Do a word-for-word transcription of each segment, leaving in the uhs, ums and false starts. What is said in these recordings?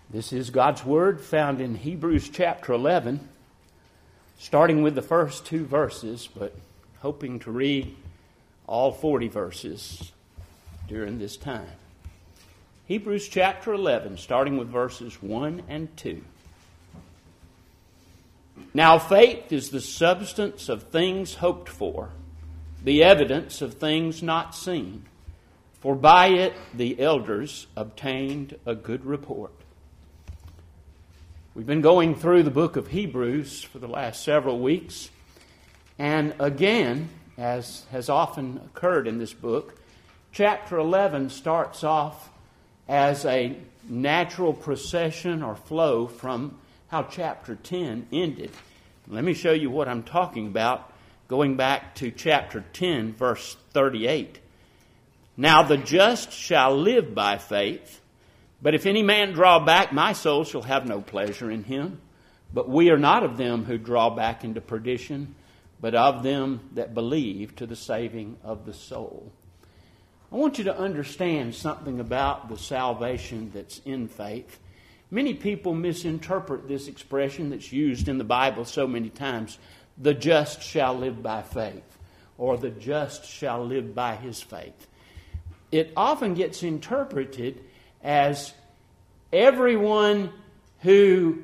This is God's Word found in Hebrews chapter eleven, starting with the first two verses, but hoping to read all forty verses during this time. Hebrews chapter eleven, starting with verses one and two. Now faith is the substance of things hoped for, the evidence of things not seen. For by it the elders obtained a good report. We've been going through the book of Hebrews for the last several weeks. And again, as has often occurred in this book, chapter eleven starts off as a natural procession or flow from how chapter ten ended. Let me show you what I'm talking about, going back to chapter ten, verse thirty-eight. Now the just shall live by faith. But if any man draw back, my soul shall have no pleasure in him. But we are not of them who draw back into perdition, but of them that believe to the saving of the soul. I want you to understand something about the salvation that's in faith. Many people misinterpret this expression that's used in the Bible so many times, the just shall live by faith, or the just shall live by his faith. It often gets interpreted as everyone who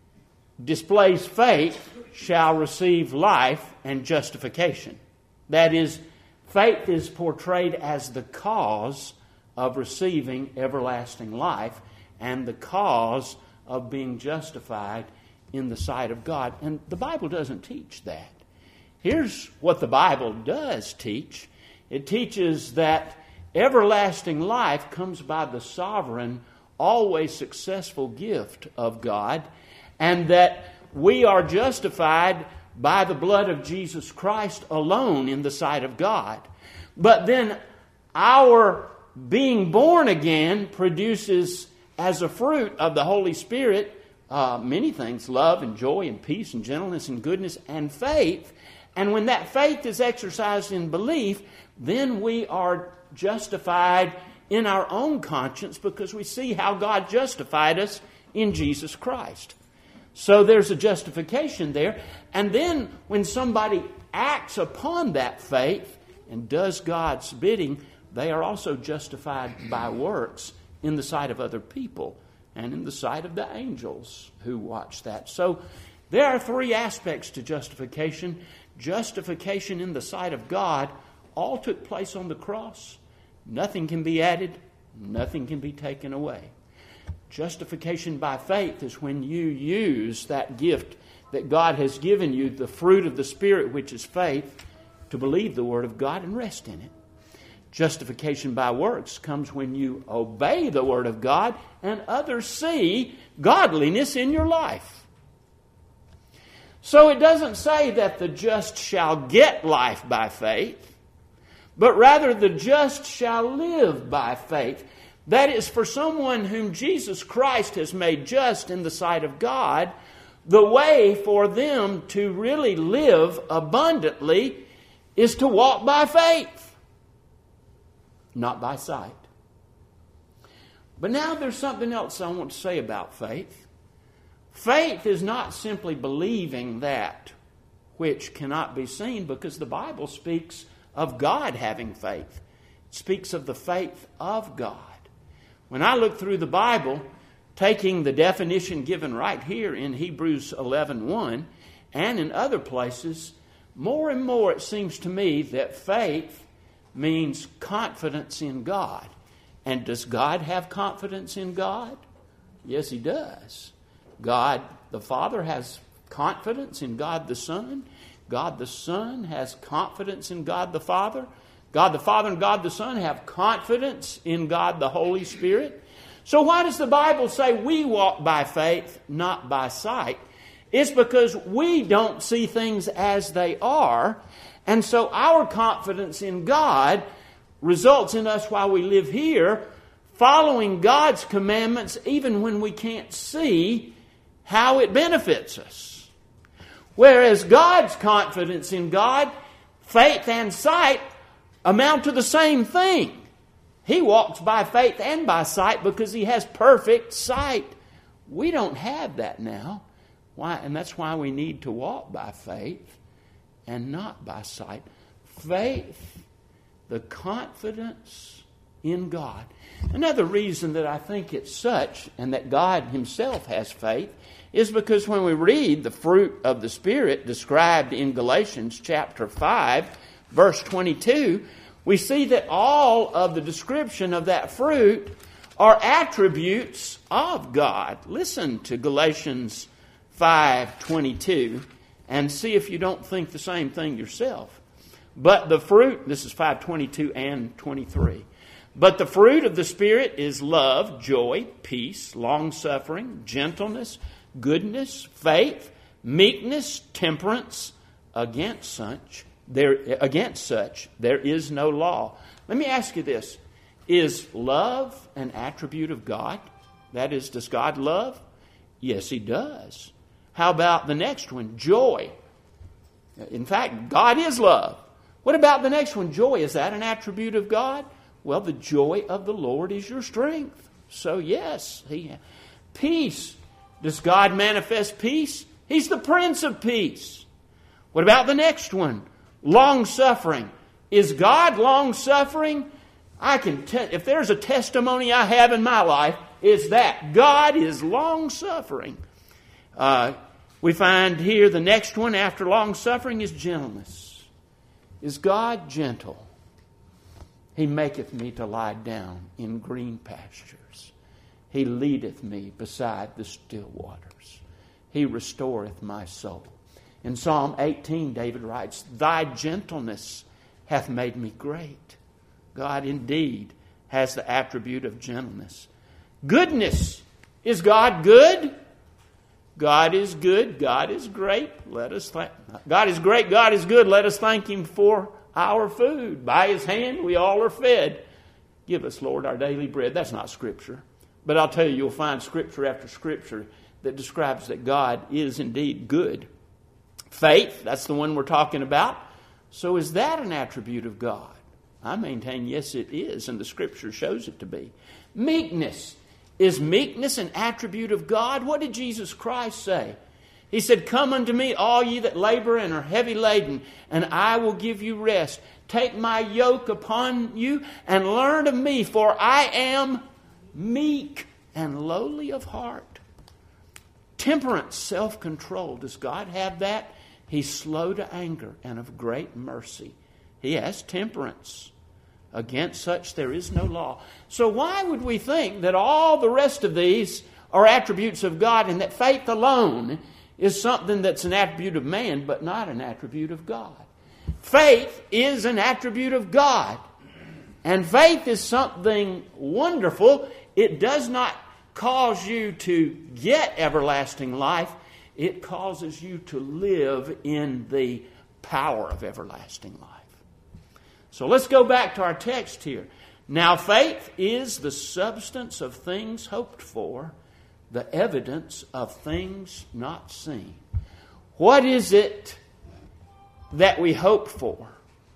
displays faith shall receive life and justification. That is, faith is portrayed as the cause of receiving everlasting life and the cause of being justified in the sight of God. And the Bible doesn't teach that. Here's what the Bible does teach. It teaches that everlasting life comes by the sovereign, always successful gift of God, and that we are justified by the blood of Jesus Christ alone in the sight of God. But then our being born again produces as a fruit of the Holy Spirit uh, many things: love and joy and peace and gentleness and goodness and faith. And when that faith is exercised in belief, then we are justified in our own conscience because we see how God justified us in Jesus Christ. So there's a justification there. And then when somebody acts upon that faith and does God's bidding, they are also justified by works in the sight of other people and in the sight of the angels who watch that. So there are three aspects to justification. Justification in the sight of God all took place on the cross. Nothing can be added, nothing can be taken away. Justification by faith is when you use that gift that God has given you, the fruit of the Spirit, which is faith, to believe the Word of God and rest in it. Justification by works comes when you obey the Word of God and others see godliness in your life. So it doesn't say that the just shall get life by faith, but rather the just shall live by faith. That is, for someone whom Jesus Christ has made just in the sight of God, the way for them to really live abundantly is to walk by faith, not by sight. But now there's something else I want to say about faith. Faith is not simply believing that which cannot be seen, because the Bible speaks of God having faith. It speaks of the faith of God. When I look through the Bible, taking the definition given right here in Hebrews eleven one and in other places, more and more it seems to me that faith means confidence in God. And does God have confidence in God? Yes, He does. God the Father has confidence in God the Son. God the Son has confidence in God the Father. God the Father and God the Son have confidence in God the Holy Spirit. So why does the Bible say we walk by faith, not by sight? It's because we don't see things as they are. And so our confidence in God results in us, while we live here, following God's commandments even when we can't see how it benefits us. Whereas God's confidence in God, faith and sight, amount to the same thing. He walks by faith and by sight because He has perfect sight We don't have that now. Why? And that's why we need to walk by faith and not by sight. Faith, the confidence in God. Another reason that I think it's such, and that God Himself has faith, is because when we read the fruit of the Spirit described in Galatians chapter five, verse twenty-two, we see that all of the description of that fruit are attributes of God. Listen to Galatians five twenty-two and see if you don't think the same thing yourself. But the fruit, this is five twenty-two and twenty-three. But the fruit of the Spirit is love, joy, peace, long-suffering, gentleness, goodness, faith, meekness, temperance. Against such, there against such there is no law. Let me ask you this. Is love an attribute of God? That is, does God love? Yes, He does. How about the next one? Joy. In fact, God is love. What about the next one? Joy. Is that an attribute of God? Well, the joy of the Lord is your strength. So yes, He. Peace. Does God manifest peace? He's the Prince of Peace. What about the next one? Long-suffering. Is God long-suffering? I can tell, if there's a testimony I have in my life, it's that God is long-suffering. Uh, we find here the next one after long-suffering is gentleness. Is God gentle? He maketh me to lie down in green pastures. He leadeth me beside the still waters. He restoreth my soul. In Psalm eighteen, David writes, Thy gentleness hath made me great. God indeed has the attribute of gentleness. Goodness. Is God good? God is good. God is great. Let us thank. God is great. God is good. Let us thank Him for our food. By His hand we all are fed. Give us, Lord, our daily bread. That's not Scripture. But I'll tell you, you'll find Scripture after Scripture that describes that God is indeed good. Faith, that's the one we're talking about. So is that an attribute of God? I maintain, yes, it is, and the Scripture shows it to be. Meekness. Is meekness an attribute of God? What did Jesus Christ say? He said, Come unto me, all ye that labor and are heavy laden, and I will give you rest. Take my yoke upon you and learn of me, for I am meek and lowly of heart. Temperance, self-control. Does God have that? He's slow to anger and of great mercy. He has temperance. Against such there is no law. So why would we think that all the rest of these are attributes of God and that faith alone is something that's an attribute of man but not an attribute of God? Faith is an attribute of God. And faith is something wonderful. It does not cause you to get everlasting life. It causes you to live in the power of everlasting life. So let's go back to our text here. Now faith is the substance of things hoped for, the evidence of things not seen. What is it that we hope for?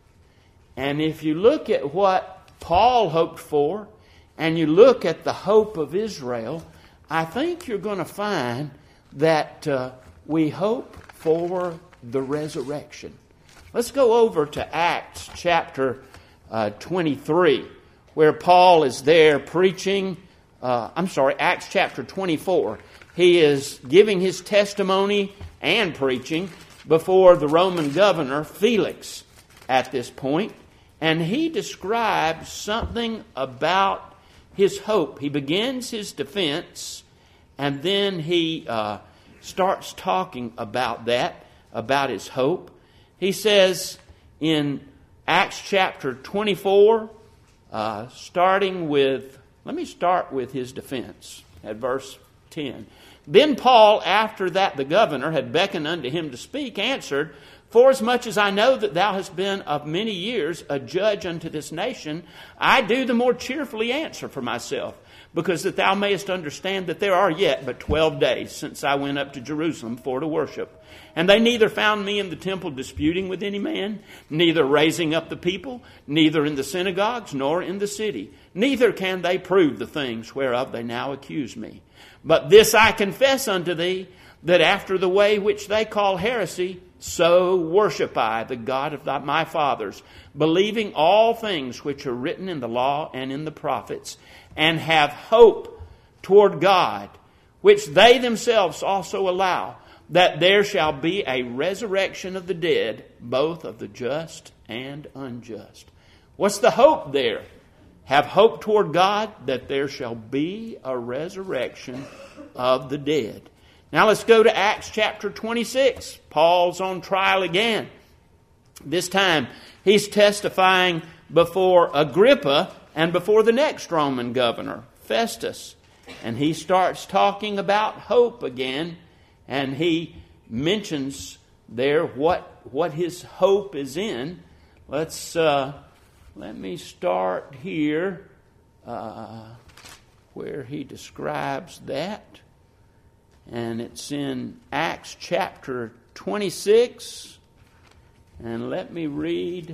And if you look at what Paul hoped for, and you look at the hope of Israel, I think you're going to find that uh, we hope for the resurrection. Let's go over to Acts chapter uh, twenty-three, where Paul is there preaching. Uh, I'm sorry, Acts chapter twenty-four. He is giving his testimony and preaching before the Roman governor, Felix, at this point. And he describes something about his hope. He begins his defense, and then he uh, starts talking about that, about his hope. He says in Acts chapter twenty-four, uh, starting with, let me start with his defense at verse ten. Then Paul, after that the governor had beckoned unto him to speak, answered, Forasmuch as I know that thou hast been of many years a judge unto this nation, I do the more cheerfully answer for myself, because that thou mayest understand that there are yet but twelve days since I went up to Jerusalem for to worship. And they neither found me in the temple disputing with any man, neither raising up the people, neither in the synagogues, nor in the city. Neither can they prove the things whereof they now accuse me. But this I confess unto thee, that after the way which they call heresy, so worship I the God of thy, my fathers, believing all things which are written in the law and in the prophets, and have hope toward God, which they themselves also allow, that there shall be a resurrection of the dead, both of the just and unjust. What's the hope there? Have hope toward God that there shall be a resurrection of the dead. Now let's go to Acts chapter twenty-six. Paul's on trial again. This time he's testifying before Agrippa and before the next Roman governor, Festus. And he starts talking about hope again. And he mentions there what, what his hope is in. Let's... Uh, Let me start here uh, where he describes that. And it's in Acts chapter twenty-six. And let me read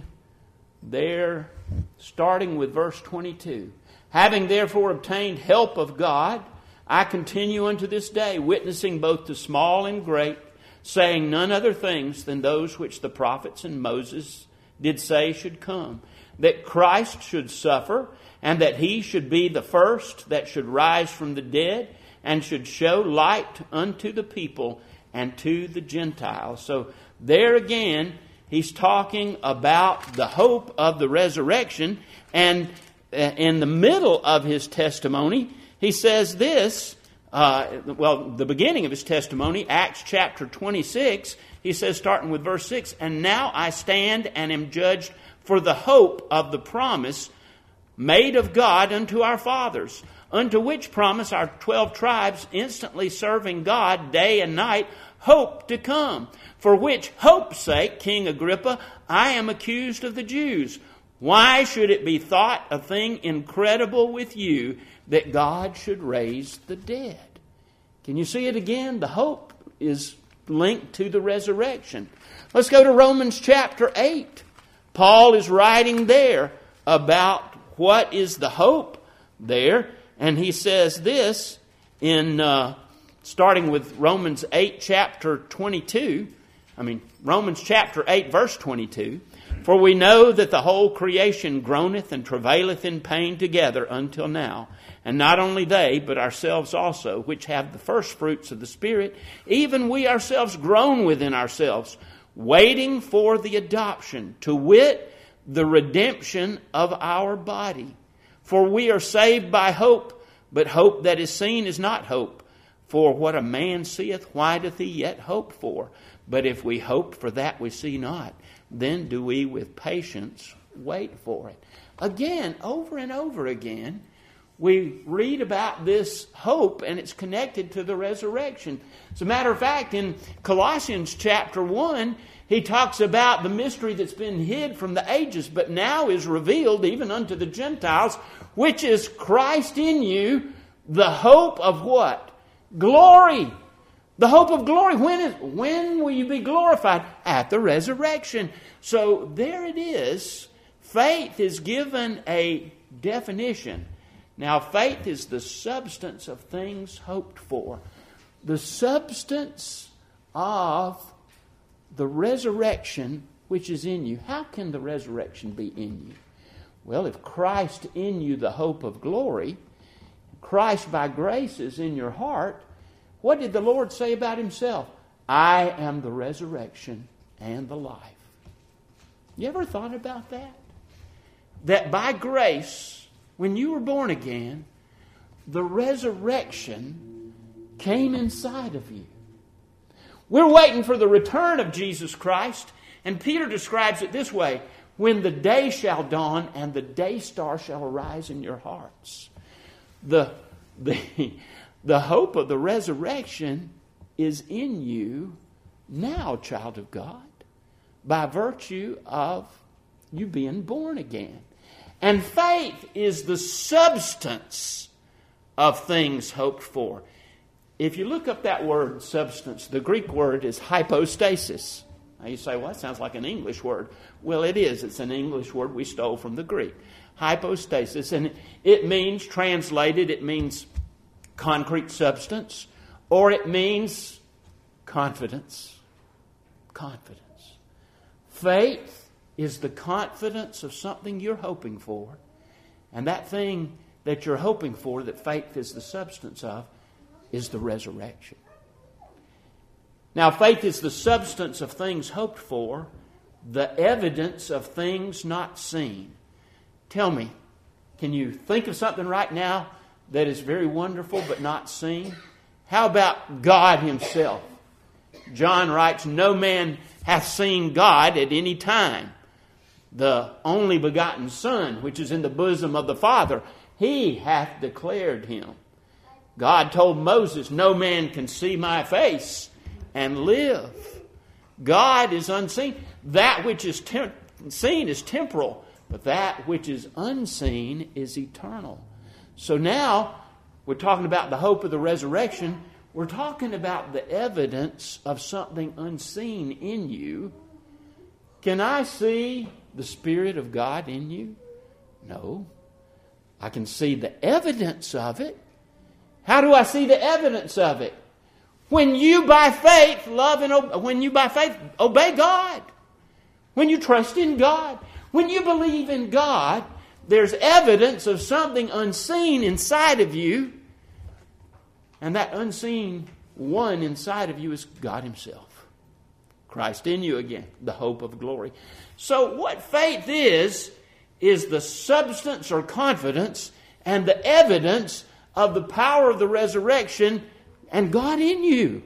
there, starting with verse twenty-two. Having therefore obtained help of God, I continue unto this day, witnessing both to small and great, saying none other things than those which the prophets and Moses did say should come, that Christ should suffer, and that he should be the first that should rise from the dead, and should show light unto the people and to the Gentiles. So there again, he's talking about the hope of the resurrection. And in the middle of his testimony, he says this, uh, well, the beginning of his testimony, Acts chapter twenty-six, he says, starting with verse six, and now I stand and am judged for the hope of the promise made of God unto our fathers, unto which promise our twelve tribes, instantly serving God day and night, hope to come. For which hope's sake, King Agrippa, I am accused of the Jews. Why should it be thought a thing incredible with you that God should raise the dead? Can you see it again? The hope is linked to the resurrection. Let's go to Romans chapter eight. Paul is writing there about what is the hope there. And he says this in, uh, starting with Romans eight, chapter twenty-two. I mean, Romans chapter eight, verse twenty-two. For we know that the whole creation groaneth and travaileth in pain together until now. And not only they, but ourselves also, which have the first fruits of the Spirit, even we ourselves groan within ourselves, waiting for the adoption, to wit, the redemption of our body. For we are saved by hope, but hope that is seen is not hope. For what a man seeth, why doth he yet hope for? But if we hope for that we see not, then do we with patience wait for it. Again, over and over again, we read about this hope, and it's connected to the resurrection. As a matter of fact, in Colossians chapter one, he talks about the mystery that's been hid from the ages, but now is revealed even unto the Gentiles, which is Christ in you, the hope of what? Glory. The hope of glory. When is, when will you be glorified? At the resurrection. So there it is. Faith is given a definition. Now, faith is the substance of things hoped for. The substance of the resurrection which is in you. How can the resurrection be in you? Well, if Christ in you, the hope of glory, Christ by grace is in your heart, what did the Lord say about himself? I am the resurrection and the life. You ever thought about that? That by grace, when you were born again, the resurrection came inside of you. We're waiting for the return of Jesus Christ, and Peter describes it this way: when the day shall dawn and the day star shall arise in your hearts. The, the, the hope of the resurrection is in you now, child of God, by virtue of you being born again. And faith is the substance of things hoped for. If you look up that word, substance, the Greek word is hypostasis. Now you say, well, that sounds like an English word. Well, it is. It's an English word we stole from the Greek. Hypostasis. And it means, translated, it means concrete substance, or it means confidence. Confidence. Faith is the confidence of something you're hoping for. And that thing that you're hoping for, that faith is the substance of, is the resurrection. Now, faith is the substance of things hoped for, the evidence of things not seen. Tell me, can you think of something right now that is very wonderful but not seen? How about God Himself? John writes, "No man hath seen God at any time. The only begotten Son, which is in the bosom of the Father, He hath declared Him." God told Moses, "No man can see my face and live." God is unseen. That which is tem- seen is temporal, but that which is unseen is eternal. So now we're talking about the hope of the resurrection. We're talking about the evidence of something unseen in you. Can I see the Spirit of God in you? No. I can see the evidence of it. How do I see the evidence of it? When you by faith love and ob- when you by faith obey God. When you trust in God. When you believe in God, there's evidence of something unseen inside of you. And that unseen one inside of you is God Himself. Christ in you again, the hope of glory. So what faith is, is the substance or confidence and the evidence of the power of the resurrection and God in you.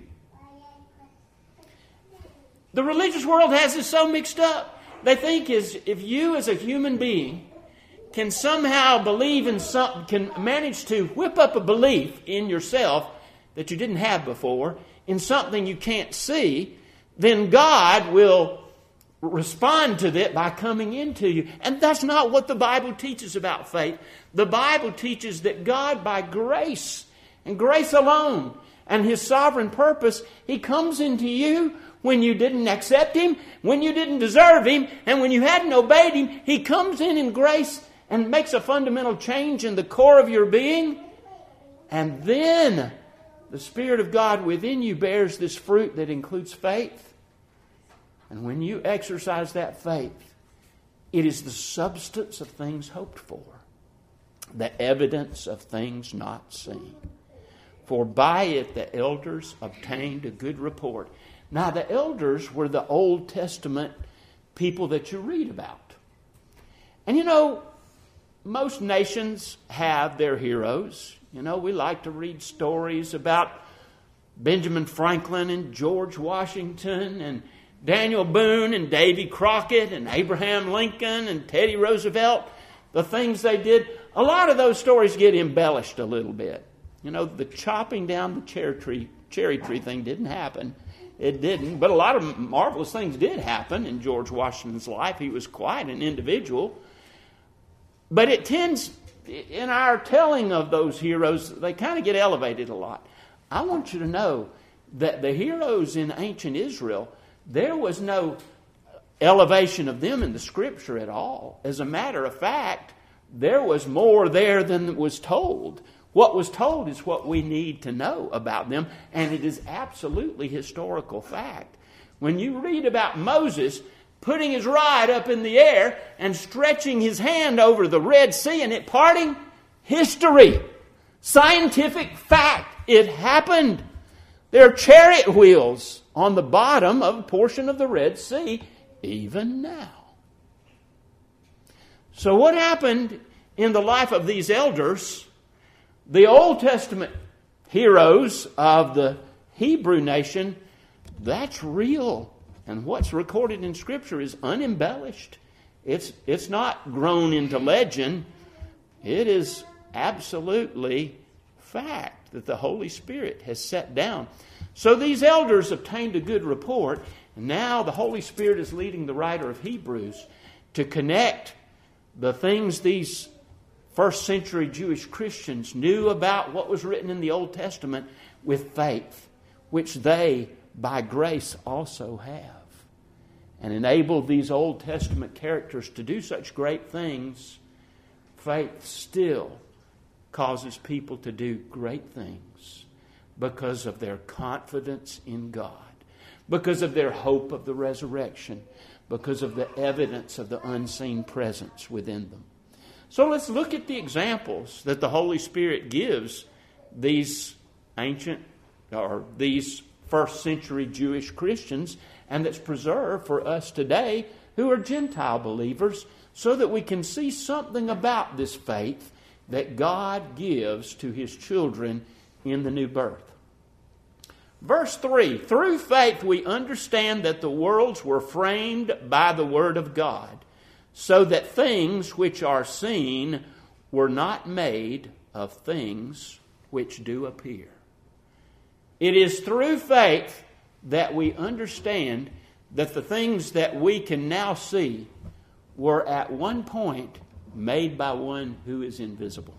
The religious world has this so mixed up. They think is if you as a human being can somehow believe in something, can manage to whip up a belief in yourself that you didn't have before, in something you can't see, then God will respond to that by coming into you. And that's not what the Bible teaches about faith. The Bible teaches that God, by grace and grace alone and His sovereign purpose, He comes into you when you didn't accept Him, when you didn't deserve Him, and when you hadn't obeyed Him. He comes in in grace and makes a fundamental change in the core of your being. And then the Spirit of God within you bears this fruit that includes faith. And when you exercise that faith, it is the substance of things hoped for, the evidence of things not seen. For by it the elders obtained a good report. Now the elders were the Old Testament people that you read about. And you know, most nations have their heroes. You know, we like to read stories about Benjamin Franklin and George Washington and Daniel Boone and Davy Crockett and Abraham Lincoln and Teddy Roosevelt, the things they did. A lot of those stories get embellished a little bit. You know, the chopping down the cherry tree, cherry tree thing didn't happen. It didn't. But a lot of marvelous things did happen in George Washington's life. He was quite an individual. But it tends, in our telling of those heroes, they kind of get elevated a lot. I want you to know that the heroes in ancient Israel, there was no elevation of them in the Scripture at all. As a matter of fact, there was more there than was told. What was told is what we need to know about them, and it is absolutely historical fact. When you read about Moses putting his rod up in the air and stretching his hand over the Red Sea and it parting, history, scientific fact, it happened. There are chariot wheels on the bottom of a portion of the Red Sea, even now. So what happened in the life of these elders? The Old Testament heroes of the Hebrew nation, that's real. And what's recorded in Scripture is unembellished. It's, it's not grown into legend. It is absolutely fact that the Holy Spirit has set down. So these elders obtained a good report, and now the Holy Spirit is leading the writer of Hebrews to connect the things these first century Jewish Christians knew about what was written in the Old Testament with faith, which they, by grace, also have. And enabled these Old Testament characters to do such great things, faith still causes people to do great things because of their confidence in God, because of their hope of the resurrection, because of the evidence of the unseen presence within them. So let's look at the examples that the Holy Spirit gives these ancient or these first century Jewish Christians, and that's preserved for us today who are Gentile believers, so that we can see something about this faith that God gives to His children in the new birth. Verse three, through faith we understand that the worlds were framed by the Word of God, so that things which are seen were not made of things which do appear. It is through faith that we understand that the things that we can now see were at one point made by one who is invisible.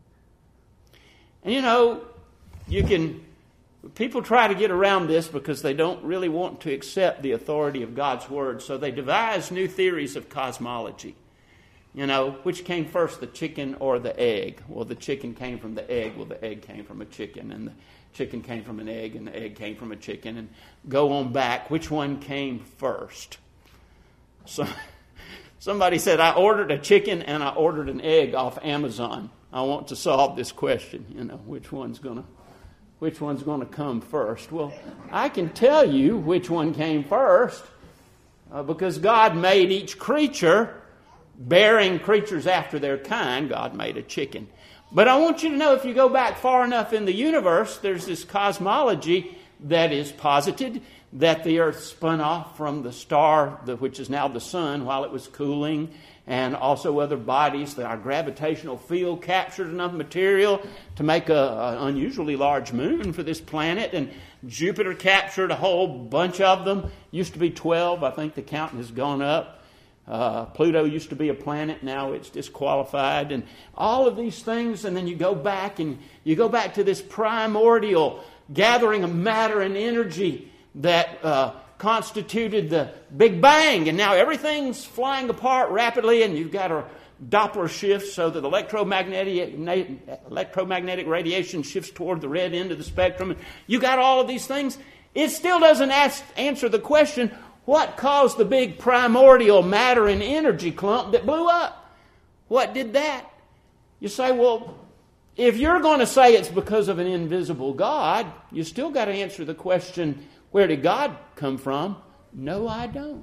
And you know, you can... People try to get around this because they don't really want to accept the authority of God's Word. So they devise new theories of cosmology. You know, which came first, the chicken or the egg? Well, the chicken came from the egg. Well, the egg came from a chicken. And the chicken came from an egg. And the egg came from a chicken. And go on back. Which one came first? So somebody said, I ordered a chicken and I ordered an egg off Amazon. I want to solve this question. You know, which one's going to... Which one's going to come first? Well, I can tell you which one came first uh, because God made each creature bearing creatures after their kind. God made a chicken. But I want you to know, if you go back far enough in the universe, there's this cosmology that is posited that the earth spun off from the star, which is now the sun, while it was cooling, and also other bodies, that our gravitational field captured enough material to make an unusually large moon for this planet, and Jupiter captured a whole bunch of them. Used to be twelve. I think the counting has gone up. Uh, Pluto used to be a planet. Now it's disqualified. And all of these things, and then you go back and you go back to this primordial gathering of matter and energy that uh, constituted the Big Bang, and now everything's flying apart rapidly, and you've got a Doppler shift so that electromagnetic electromagnetic radiation shifts toward the red end of the spectrum. You got all of these things. It still doesn't ask, answer the question, what caused the big primordial matter and energy clump that blew up? What did that? You say, well, if you're going to say it's because of an invisible God, you still got to answer the question, where did God come from? No, I don't.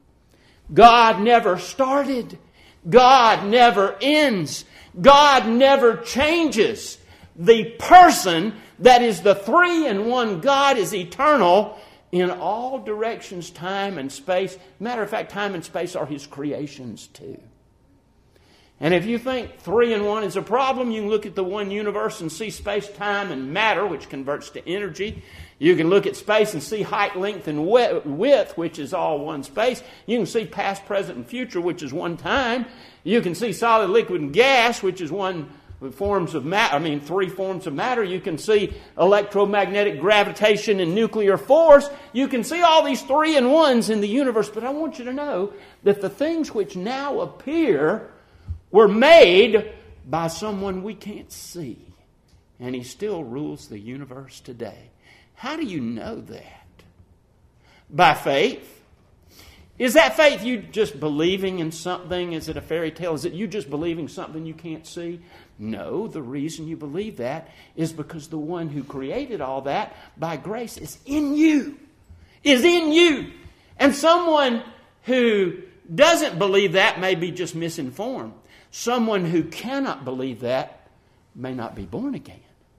God never started. God never ends. God never changes. The person that is the three in one God is eternal in all directions, time and space. Matter of fact, time and space are His creations too. And if you think three in one is a problem, you can look at the one universe and see space, time, and matter, which converts to energy. You can look at space and see height, length, and width, which is all one space. You can see past, present, and future, which is one time. You can see solid, liquid, and gas, which is one forms of matter. I mean, three forms of matter. You can see electromagnetic gravitation and nuclear force. You can see all these three in ones in the universe. But I want you to know that the things which now appear were made by someone we can't see. And He still rules the universe today. How do you know that? By faith. Is that faith you just believing in something? Is it a fairy tale? Is it you just believing something you can't see? No, the reason you believe that is because the one who created all that by grace is in you. Is in you. And someone who doesn't believe that may be just misinformed. Someone who cannot believe that may not be born again.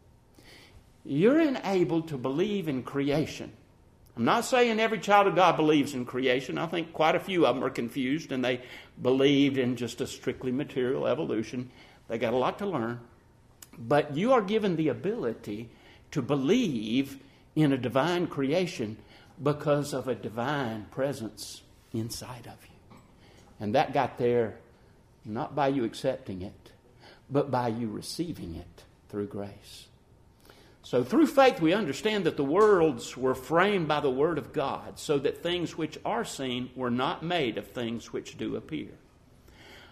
You're enabled to believe in creation. I'm not saying every child of God believes in creation. I think quite a few of them are confused and they believed in just a strictly material evolution. They got a lot to learn. But you are given the ability to believe in a divine creation because of a divine presence inside of you. And that got there not by you accepting it, but by you receiving it through grace. So through faith we understand that the worlds were framed by the Word of God, so that things which are seen were not made of things which do appear.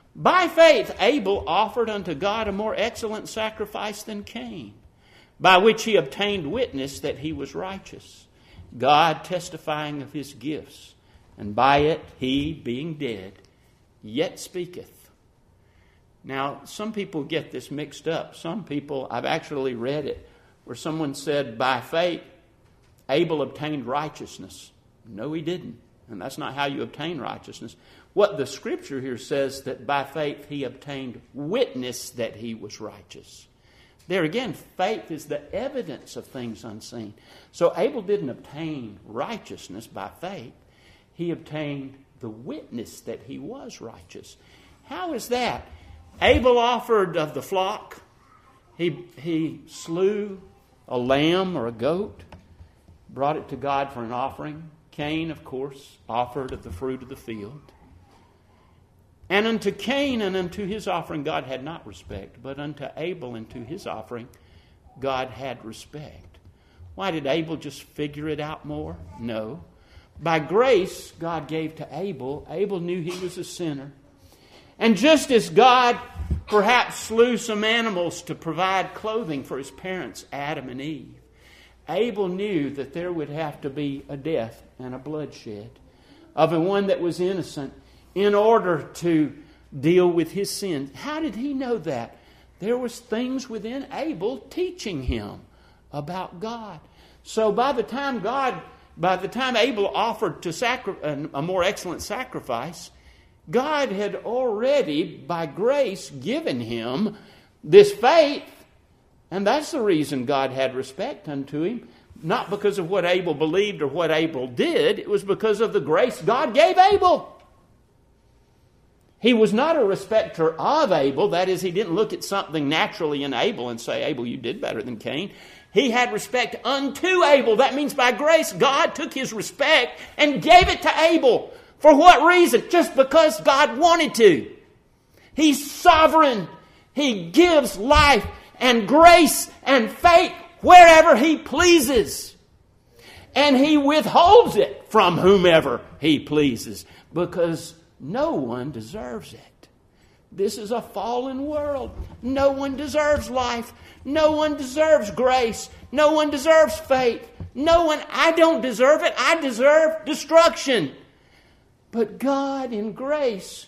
By faith Abel offered unto God a more excellent sacrifice than Cain, by which he obtained witness that he was righteous, God testifying of his gifts, and by it he, being dead, yet speaketh. Now, some people get this mixed up. Some people, I've actually read it, where someone said, by faith, Abel obtained righteousness. No, he didn't. And that's not how you obtain righteousness. What the Scripture here says, that by faith he obtained witness that he was righteous. There again, faith is the evidence of things unseen. So Abel didn't obtain righteousness by faith. He obtained the witness that he was righteous. How is that? Abel offered of the flock. He, he slew a lamb or a goat, brought it to God for an offering. Cain, of course, offered of the fruit of the field. And unto Cain and unto his offering God had not respect, but unto Abel and to his offering God had respect. Why did Abel just figure it out more? No. By grace God gave to Abel. Abel knew he was a sinner. And just as God perhaps slew some animals to provide clothing for his parents, Adam and Eve, Abel knew that there would have to be a death and a bloodshed of a one that was innocent in order to deal with his sin. How did he know that? There was things within Abel teaching him about God. So by the time God, by the time Abel offered to sacri- a more excellent sacrifice, God had already, by grace, given him this faith. And that's the reason God had respect unto him. Not because of what Abel believed or what Abel did. It was because of the grace God gave Abel. He was not a respecter of Abel. That is, he didn't look at something naturally in Abel and say, Abel, you did better than Cain. He had respect unto Abel. That means by grace, God took his respect and gave it to Abel. For what reason? Just because God wanted to. He's sovereign. He gives life and grace and faith wherever he pleases. And he withholds it from whomever he pleases, because no one deserves it. This is a fallen world. No one deserves life. No one deserves grace. No one deserves faith. No one, I don't deserve it. I deserve destruction. But God in grace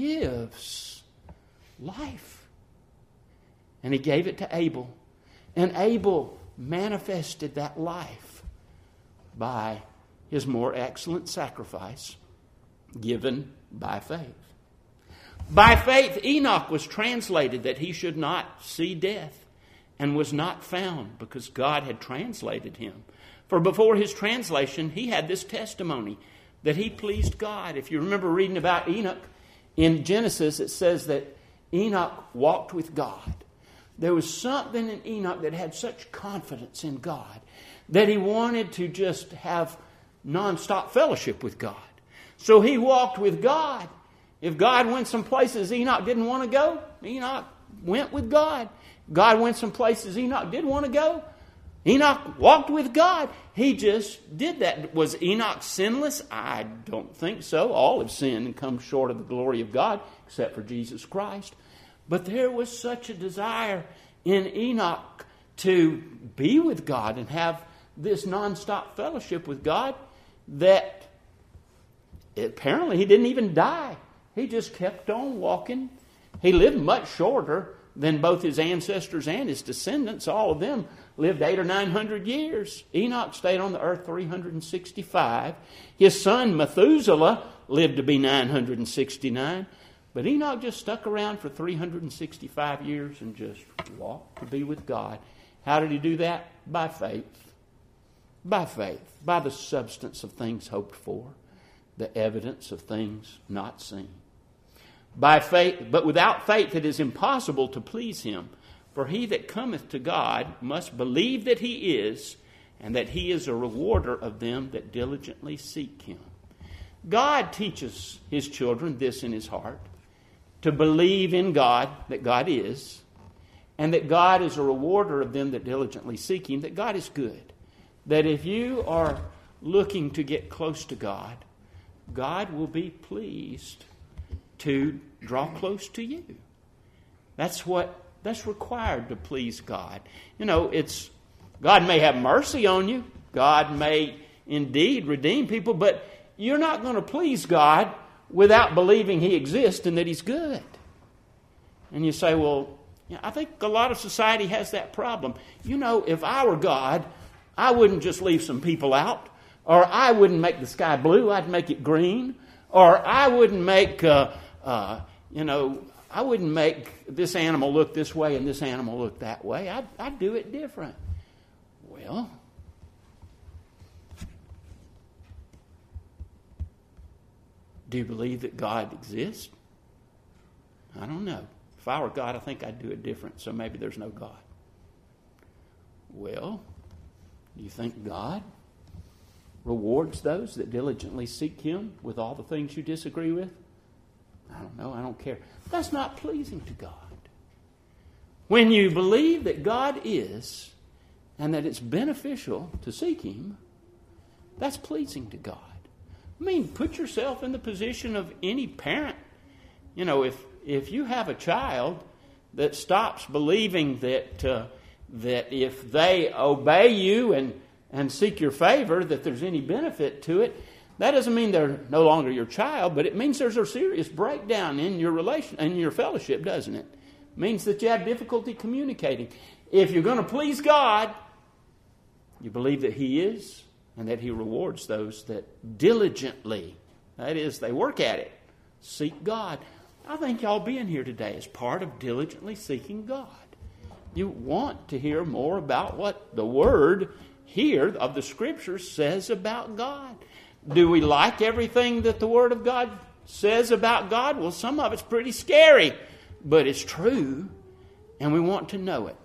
gives life. And he gave it to Abel. And Abel manifested that life by his more excellent sacrifice given by faith. By faith, Enoch was translated that he should not see death, and was not found, because God had translated him. For before his translation, he had this testimony that he pleased God. If you remember reading about Enoch in Genesis, it says that Enoch walked with God. There was something in Enoch that had such confidence in God that he wanted to just have nonstop fellowship with God. So he walked with God. If God went some places Enoch didn't want to go, Enoch went with God. God went some places Enoch did want to go, Enoch walked with God. He just did that. Was Enoch sinless? I don't think so. All have sinned and come short of the glory of God, except for Jesus Christ. But there was such a desire in Enoch to be with God and have this nonstop fellowship with God that apparently he didn't even die. He just kept on walking. He lived much shorter than both his ancestors and his descendants. All of them lived eight or nine hundred years. Enoch stayed on the earth three hundred sixty-five. His son Methuselah lived to be nine hundred sixty-nine. But Enoch just stuck around for three hundred sixty-five years and just walked to be with God. How did he do that? By faith. By faith. By the substance of things hoped for, the evidence of things not seen. By faith, but without faith it is impossible to please him. For he that cometh to God must believe that he is, and that he is a rewarder of them that diligently seek him. God teaches his children this in his heart, to believe in God, that God is, and that God is a rewarder of them that diligently seek him, that God is good. That if you are looking to get close to God, God will be pleased to draw close to you. That's what that's required to please God. You know, it's God may have mercy on you. God may indeed redeem people, but you're not going to please God without believing He exists and that He's good. And you say, well, yeah, I think a lot of society has that problem. You know, if I were God, I wouldn't just leave some people out. Or I wouldn't make the sky blue, I'd make it green. Or I wouldn't make, uh, uh, you know, I wouldn't make this animal look this way and this animal look that way. I'd, I'd do it different. Well, do you believe that God exists? I don't know. If I were God, I think I'd do it different, so maybe there's no God. Well, do you think God rewards those that diligently seek Him with all the things you disagree with? I don't know. I don't care. That's not pleasing to God. When you believe that God is and that it's beneficial to seek Him, that's pleasing to God. I mean, put yourself in the position of any parent. You know, if if you have a child that stops believing that uh, that if they obey you and and seek your favor, that there's any benefit to it, that doesn't mean they're no longer your child, but it means there's a serious breakdown in your relation, in your fellowship, doesn't it? It means that you have difficulty communicating. If you're going to please God, you believe that He is and that He rewards those that diligently, that is, they work at it, seek God. I think y'all being here today is part of diligently seeking God. You want to hear more about what the Word here of the Scriptures says about God. Do we like everything that the Word of God says about God? Well, some of it's pretty scary, but it's true, and we want to know it.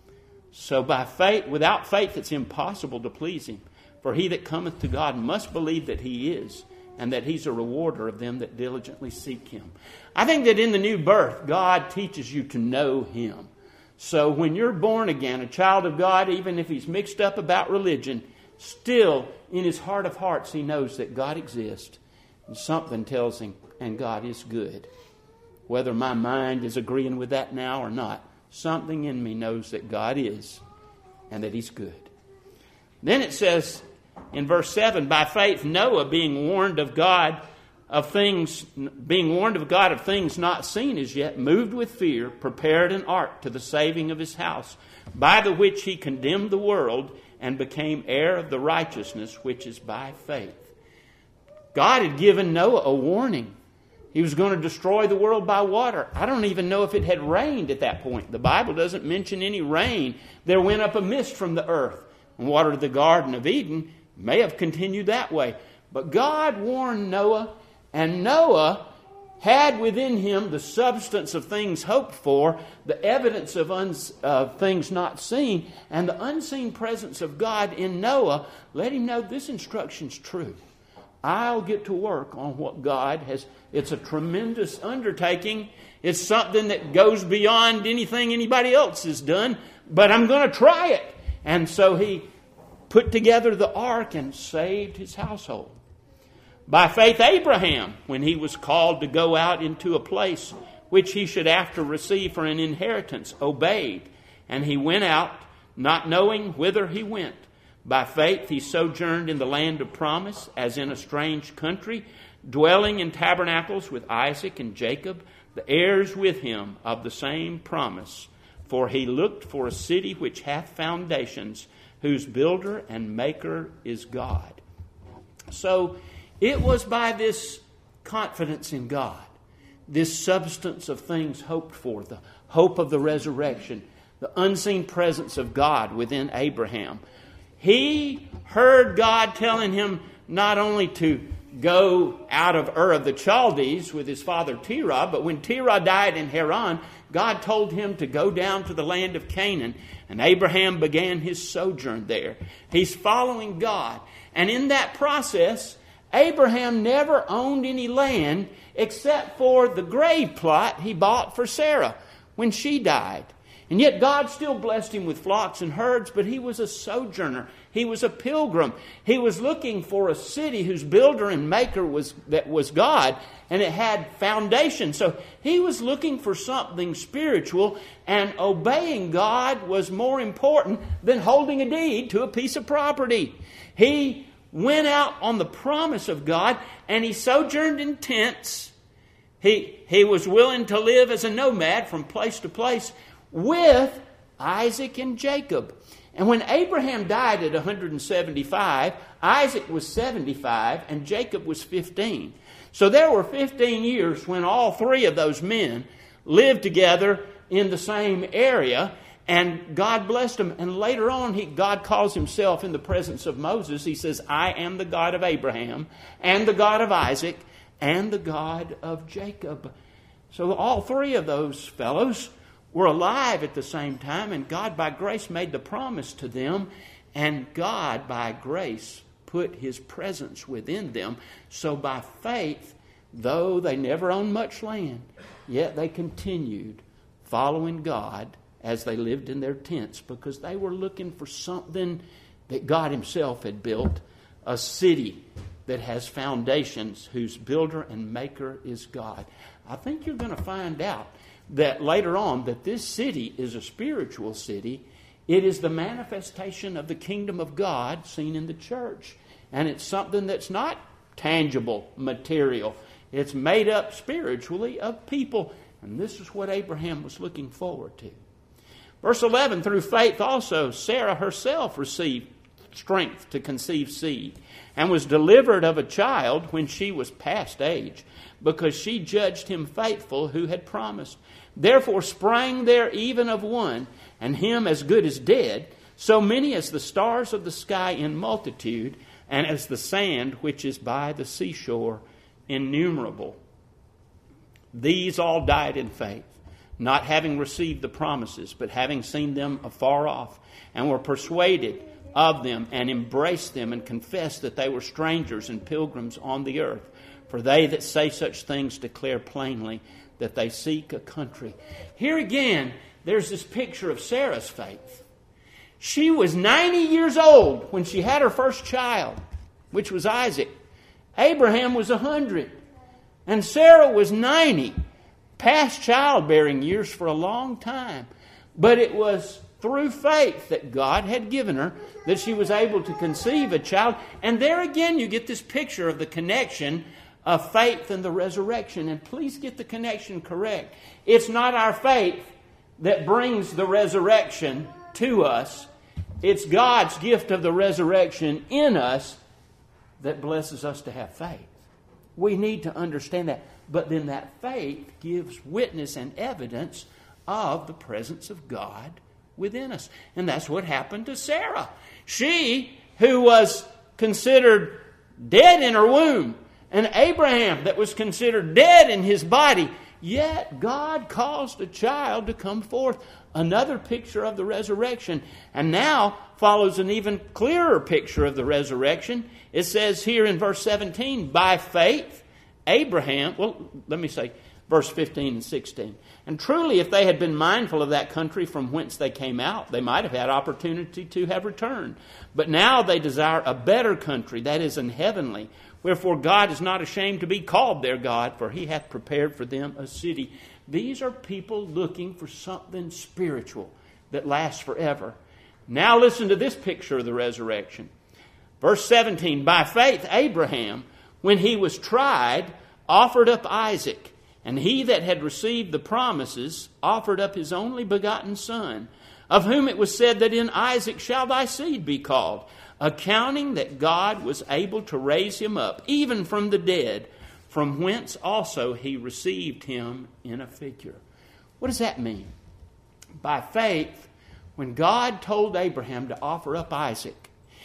So by faith, without faith, it's impossible to please Him. For he that cometh to God must believe that He is, and that He's a rewarder of them that diligently seek Him. I think that in the new birth, God teaches you to know Him. So when you're born again, a child of God, even if he's mixed up about religion, still in his heart of hearts he knows that God exists. And something tells him, and God is good. Whether my mind is agreeing with that now or not, something in me knows that God is and that He's good. Then it says in verse seven, by faith Noah, being warned of God of things, being warned of God of things not seen as yet, moved with fear, prepared an ark to the saving of his house, by the which he condemned the world and became heir of the righteousness which is by faith. God had given Noah a warning. He was going to destroy the world by water. I don't even know if it had rained at that point. The Bible doesn't mention any rain. There went up a mist from the earth and watered the Garden of Eden. May have continued that way. But God warned Noah, and Noah had within him the substance of things hoped for, the evidence of uns, uh, things not seen, and the unseen presence of God in Noah let him know this instruction's true. I'll get to work on what God has. It's a tremendous undertaking. It's something that goes beyond anything anybody else has done, but I'm going to try it. And so he put together the ark and saved his household. By faith Abraham, when he was called to go out into a place which he should after receive for an inheritance, obeyed. And he went out, not knowing whither he went. By faith he sojourned in the land of promise, as in a strange country, dwelling in tabernacles with Isaac and Jacob, the heirs with him of the same promise. For he looked for a city which hath foundations, whose builder and maker is God. So it was by this confidence in God, this substance of things hoped for, the hope of the resurrection, the unseen presence of God within Abraham. He heard God telling him not only to go out of Ur of the Chaldees with his father Terah, but when Terah died in Haran, God told him to go down to the land of Canaan, and Abraham began his sojourn there. He's following God. And in that process, Abraham never owned any land except for the grave plot he bought for Sarah when she died. And yet God still blessed him with flocks and herds, but he was a sojourner. He was a pilgrim. He was looking for a city whose builder and maker was that was God, and it had foundation. So he was looking for something spiritual, and obeying God was more important than holding a deed to a piece of property. He went out on the promise of God, and he sojourned in tents. He, he was willing to live as a nomad from place to place with Isaac and Jacob. And when Abraham died at one hundred seventy-five, Isaac was seventy-five and Jacob was fifteen. So there were fifteen years when all three of those men lived together in the same area, and God blessed them. And later on, he, God calls himself in the presence of Moses. He says, I am the God of Abraham and the God of Isaac and the God of Jacob. So all three of those fellows were alive at the same time, and God by grace made the promise to them, and God by grace put his presence within them. So by faith, though they never owned much land, yet they continued following God as they lived in their tents, because they were looking for something that God himself had built, a city that has foundations, whose builder and maker is God. I think you're going to find out that later on that this city is a spiritual city. It is the manifestation of the kingdom of God seen in the church. And it's something that's not tangible, material. It's made up spiritually of people. And this is what Abraham was looking forward to. Verse eleven, through faith also Sarah herself received strength to conceive seed, and was delivered of a child when she was past age, because she judged him faithful who had promised. Therefore sprang there even of one, and him as good as dead, so many as the stars of the sky in multitude, and as the sand which is by the seashore innumerable. These all died in faith, not having received the promises, but having seen them afar off, and were persuaded of them, and embraced them, and confessed that they were strangers and pilgrims on the earth. For they that say such things declare plainly that they seek a country. Here again, there's this picture of Sarah's faith. She was ninety years old when she had her first child, which was Isaac. Abraham was one hundred. And Sarah was ninety. Past childbearing years for a long time. But it was through faith that God had given her that she was able to conceive a child. And there again you get this picture of the connection of faith and the resurrection. And please get the connection correct. It's not our faith that brings the resurrection to us. It's God's gift of the resurrection in us that blesses us to have faith. We need to understand that. But then that faith gives witness and evidence of the presence of God within us. And that's what happened to Sarah. She, who was considered dead in her womb, and Abraham that was considered dead in his body, yet God caused a child to come forth. Another picture of the resurrection. And now follows an even clearer picture of the resurrection. It says here in verse seventeen, by faith, Abraham, well, let me say, verse fifteen and sixteen. And truly, if they had been mindful of that country from whence they came out, they might have had opportunity to have returned. But now they desire a better country, that is, an heavenly. Wherefore God is not ashamed to be called their God, for he hath prepared for them a city. These are people looking for something spiritual that lasts forever. Now listen to this picture of the resurrection. Verse seventeen, by faith Abraham, when he was tried, offered up Isaac. And he that had received the promises offered up his only begotten son, of whom it was said that in Isaac shall thy seed be called, accounting that God was able to raise him up, even from the dead, from whence also he received him in a figure. What does that mean? By faith, when God told Abraham to offer up Isaac,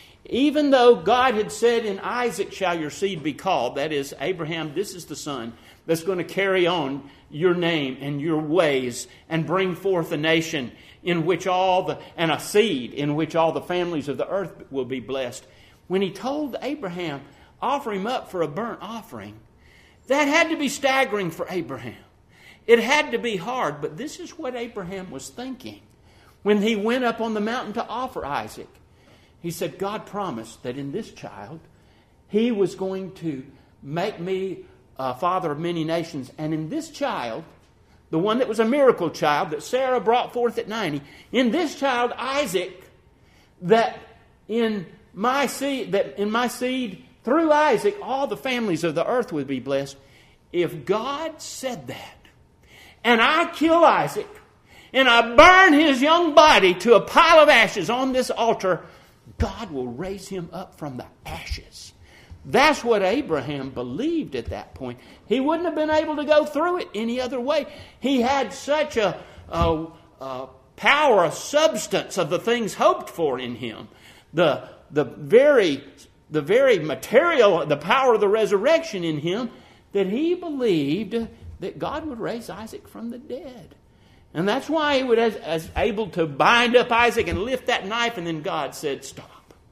even though God had said, in Isaac shall your seed be called, that is, Abraham, this is the son that's going to carry on your name and your ways and bring forth a nation in which all the, and a seed in which all the families of the earth will be blessed. When he told Abraham, offer him up for a burnt offering, that had to be staggering for Abraham. It had to be hard, but this is what Abraham was thinking. when he went up on the mountain to offer Isaac. He said, God promised that in this child, he was going to make me a father of many nations. And in this child, the one that was a miracle child that Sarah brought forth at ninety, in this child, Isaac, that in my seed, that in my seed, through Isaac, all the families of the earth would be blessed. If God said that, and I kill Isaac, and I burn his young body to a pile of ashes on this altar, God will raise him up from the ashes. That's what Abraham believed at that point. He wouldn't have been able to go through it any other way. He had such a, a, a power, a substance of the things hoped for in him. The, the, very, the very material, the power of the resurrection in him, that he believed that God would raise Isaac from the dead. And that's why he was as able to bind up Isaac and lift that knife, and then God said, stop.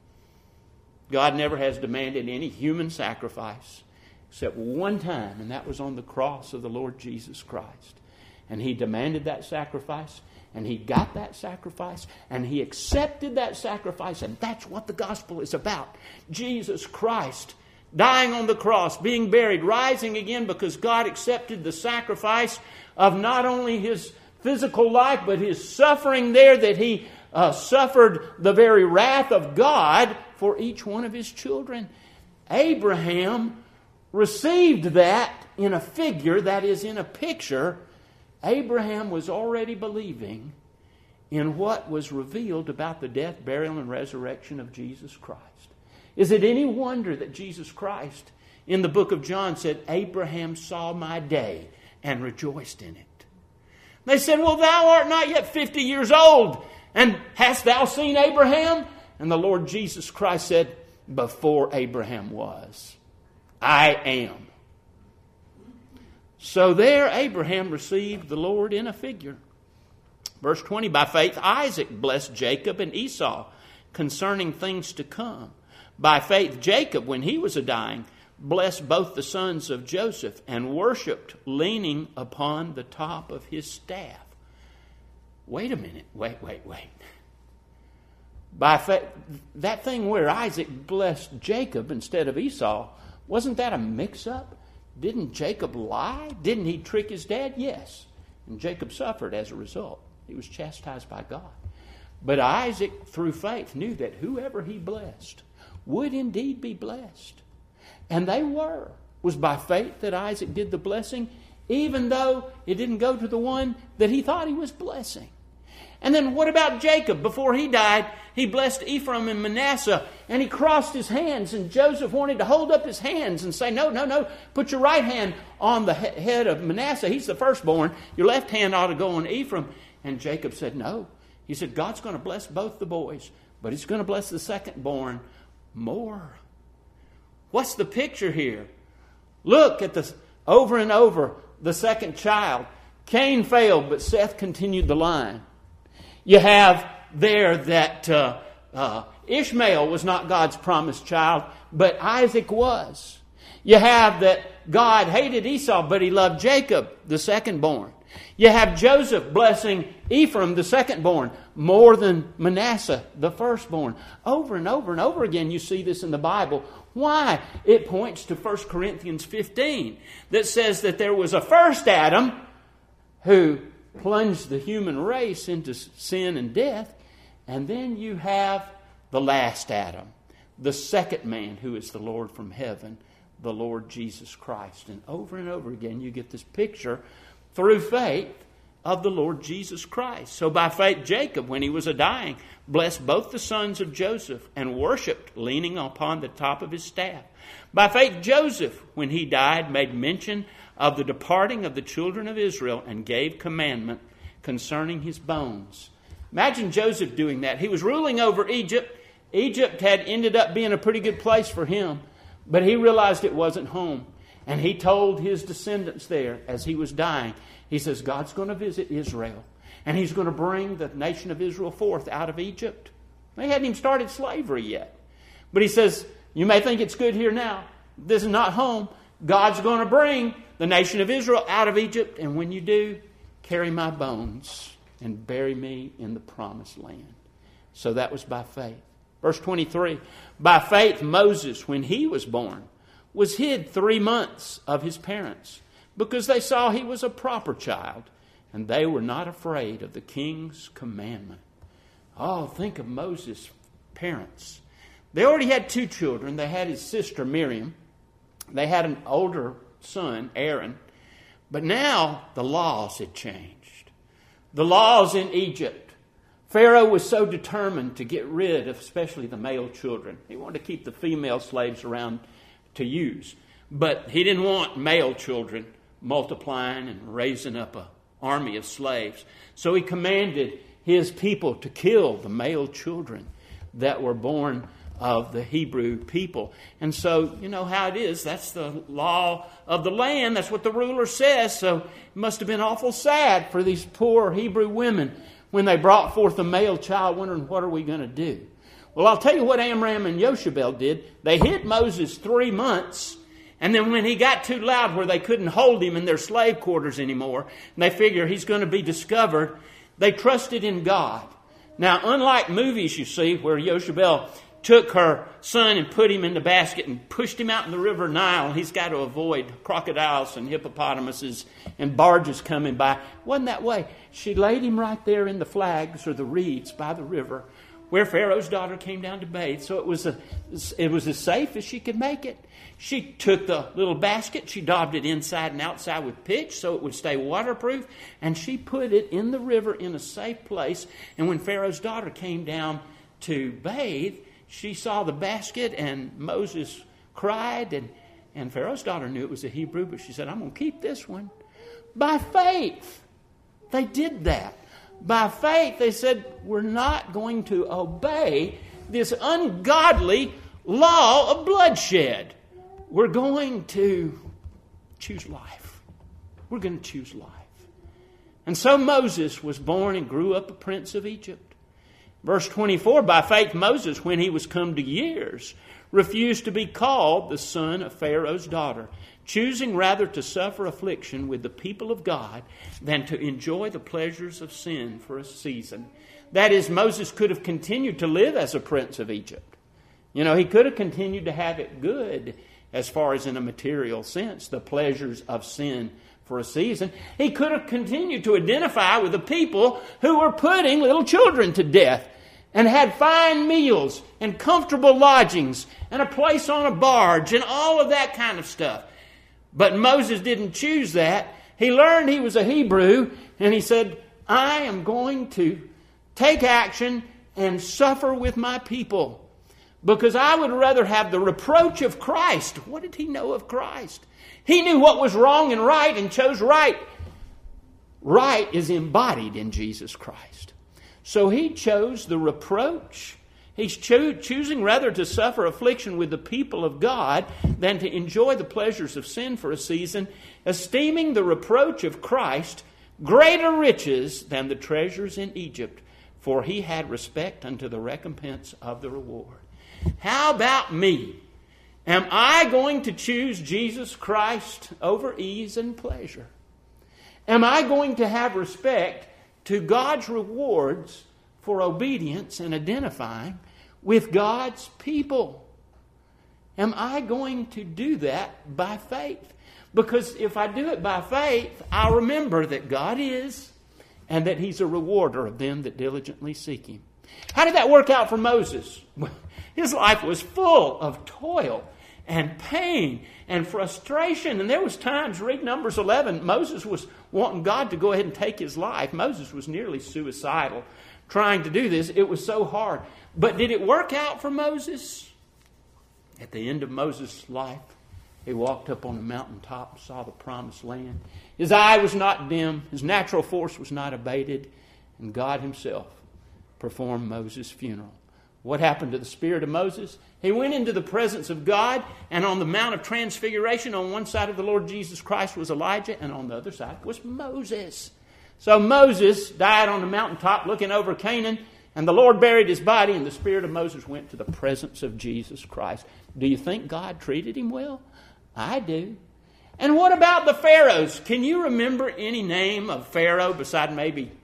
God never has demanded any human sacrifice except one time, and that was on the cross of the Lord Jesus Christ. And he demanded that sacrifice, and he got that sacrifice, and he accepted that sacrifice, and that's what the gospel is about. Jesus Christ dying on the cross, being buried, rising again because God accepted the sacrifice of not only his physical life, but his suffering there, that he uh, suffered the very wrath of God for each one of his children. Abraham received that in a figure, that is, in a picture. Abraham was already believing in what was revealed about the death, burial, and resurrection of Jesus Christ. Is it any wonder that Jesus Christ in the book of John said, Abraham saw my day and rejoiced in it? They said, well, thou art not yet fifty years old, and hast thou seen Abraham? And the Lord Jesus Christ said, before Abraham was, I am. So there Abraham received the Lord in a figure. Verse twenty, by faith Isaac blessed Jacob and Esau concerning things to come. By faith Jacob, when he was a-dying, blessed both the sons of Joseph and worshipped leaning upon the top of his staff. Wait a minute, wait, wait, wait. By faith, that thing where Isaac blessed Jacob instead of Esau, wasn't that a mix-up? Didn't Jacob lie? Didn't he trick his dad? Yes. And Jacob suffered as a result. He was chastised by God. But Isaac, through faith, knew that whoever he blessed would indeed be blessed. And they were. It was by faith that Isaac did the blessing, even though it didn't go to the one that he thought he was blessing. And then what about Jacob? Before he died, he blessed Ephraim and Manasseh, and he crossed his hands, and Joseph wanted to hold up his hands and say, no, no, no, put your right hand on the head of Manasseh. He's the firstborn. Your left hand ought to go on Ephraim. And Jacob said, no. He said, God's going to bless both the boys, but he's going to bless the secondborn more. What's the picture here? Look at this over and over, the second child. Cain failed, but Seth continued the line. You have there that uh, uh, Ishmael was not God's promised child, but Isaac was. You have that God hated Esau, but he loved Jacob, the secondborn. You have Joseph blessing Ephraim, the secondborn, more than Manasseh, the firstborn. Over and over and over again you see this in the Bible. Why? It points to First Corinthians fifteen that says that there was a first Adam who plunged the human race into sin and death. And then you have the last Adam, the second man who is the Lord from heaven, the Lord Jesus Christ. And over and over again you get this picture through faith of the Lord Jesus Christ. So by faith Jacob, when he was a-dying, blessed both the sons of Joseph and worshipped leaning upon the top of his staff. By faith Joseph, when he died, made mention of the departing of the children of Israel and gave commandment concerning his bones. Imagine Joseph doing that. He was ruling over Egypt. Egypt had ended up being a pretty good place for him, but he realized it wasn't home. And he told his descendants there as he was dying, he says, God's going to visit Israel, and he's going to bring the nation of Israel forth out of Egypt. They hadn't even started slavery yet. But he says, you may think it's good here now. This is not home. God's going to bring the nation of Israel out of Egypt, and when you do, carry my bones and bury me in the promised land. So that was by faith. Verse twenty-three, by faith Moses, when he was born, was hid three months of his parents, because they saw he was a proper child, and they were not afraid of the king's commandment. Oh, think of Moses' parents. They already had two children. They had his sister Miriam. They had an older son, Aaron. But now the laws had changed. The laws in Egypt. Pharaoh was so determined to get rid of especially the male children. He wanted to keep the female slaves around to use. But he didn't want male children multiplying and raising up an army of slaves. So he commanded his people to kill the male children that were born of the Hebrew people. And so, you know how it is. That's the law of the land. That's what the ruler says. So it must have been awful sad for these poor Hebrew women when they brought forth a male child, wondering, what are we going to do? Well, I'll tell you what Amram and Jochebed did. They hid Moses three months, and then when he got too loud where they couldn't hold him in their slave quarters anymore, and they figure he's going to be discovered, they trusted in God. Now, unlike movies you see where Jochebed took her son and put him in the basket and pushed him out in the river Nile, he's got to avoid crocodiles and hippopotamuses and barges coming by. It wasn't that way. She laid him right there in the flags or the reeds by the river where Pharaoh's daughter came down to bathe. So it was a, it was as safe as she could make it. She took the little basket, she daubed it inside and outside with pitch so it would stay waterproof, and she put it in the river in a safe place. And when Pharaoh's daughter came down to bathe, she saw the basket, and Moses cried, and, and Pharaoh's daughter knew it was a Hebrew, but she said, I'm going to keep this one. By faith, they did that. By faith, they said, we're not going to obey this ungodly law of bloodshed. We're going to choose life. We're going to choose life. And so Moses was born and grew up a prince of Egypt. Verse twenty-four, by faith Moses, when he was come to years, refused to be called the son of Pharaoh's daughter, choosing rather to suffer affliction with the people of God than to enjoy the pleasures of sin for a season. That is, Moses could have continued to live as a prince of Egypt. You know, he could have continued to have it good as far as in a material sense, the pleasures of sin for a season. He could have continued to identify with the people who were putting little children to death and had fine meals and comfortable lodgings and a place on a barge and all of that kind of stuff. But Moses didn't choose that. He learned he was a Hebrew, and he said, I am going to take action and suffer with my people because I would rather have the reproach of Christ. What did he know of Christ? He knew what was wrong and right and chose right. Right is embodied in Jesus Christ. So he chose the reproach. He's cho- choosing rather to suffer affliction with the people of God than to enjoy the pleasures of sin for a season, esteeming the reproach of Christ greater riches than the treasures in Egypt, for he had respect unto the recompense of the reward. How about me? Am I going to choose Jesus Christ over ease and pleasure? Am I going to have respect to God's rewards for obedience and identifying with God's people? Am I going to do that by faith? Because if I do it by faith, I'll remember that God is and that He's a rewarder of them that diligently seek Him. How did that work out for Moses? His life was full of toil and pain and frustration. And there was times, read Numbers eleven, Moses was wanting God to go ahead and take his life. Moses was nearly suicidal trying to do this. It was so hard. But did it work out for Moses? At the end of Moses' life, he walked up on the mountaintop, saw the promised land. His eye was not dim. His natural force was not abated. And God Himself performed Moses' funeral. What happened to the spirit of Moses? He went into the presence of God, and on the Mount of Transfiguration, on one side of the Lord Jesus Christ was Elijah, and on the other side was Moses. So Moses died on the mountaintop looking over Canaan, and the Lord buried his body, and the spirit of Moses went to the presence of Jesus Christ. Do you think God treated him well? I do. And what about the pharaohs? Can you remember any name of Pharaoh beside maybe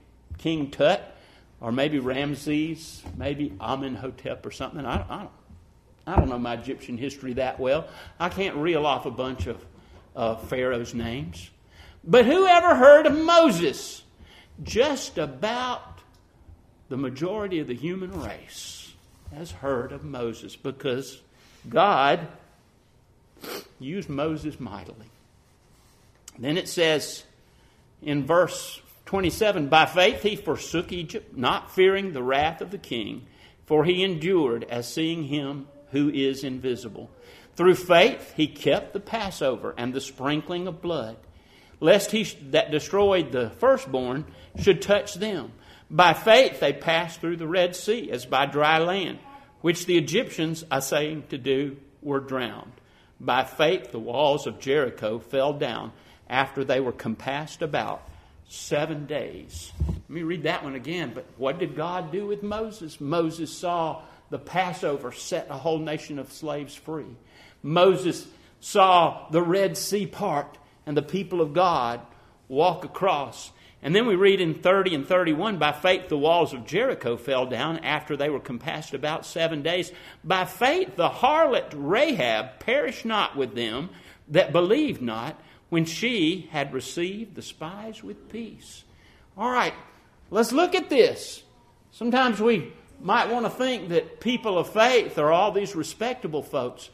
King Tut, or maybe Ramses, maybe Amenhotep or something. I, I, don't, I don't know my Egyptian history that well. I can't reel off a bunch of uh, Pharaoh's names. But who ever heard of Moses? Just about the majority of the human race has heard of Moses, because God used Moses mightily. Then it says in verse twenty-seven, by faith he forsook Egypt, not fearing the wrath of the king, for he endured as seeing him who is invisible. Through faith he kept the Passover and the sprinkling of blood, lest he that destroyed the firstborn should touch them. By faith they passed through the Red Sea as by dry land, which the Egyptians, assaying to do, were drowned. By faith the walls of Jericho fell down after they were compassed about seven days. Let me read that one again. But what did God do with Moses? Moses saw the Passover set a whole nation of slaves free. Moses saw the Red Sea part and the people of God walk across. And then we read in thirty and thirty-one, by faith the walls of Jericho fell down after they were compassed about seven days. By faith the harlot Rahab perished not with them that believed not, when she had received the spies with peace. All right, let's look at this. Sometimes we might want to think that people of faith are all these respectable folks.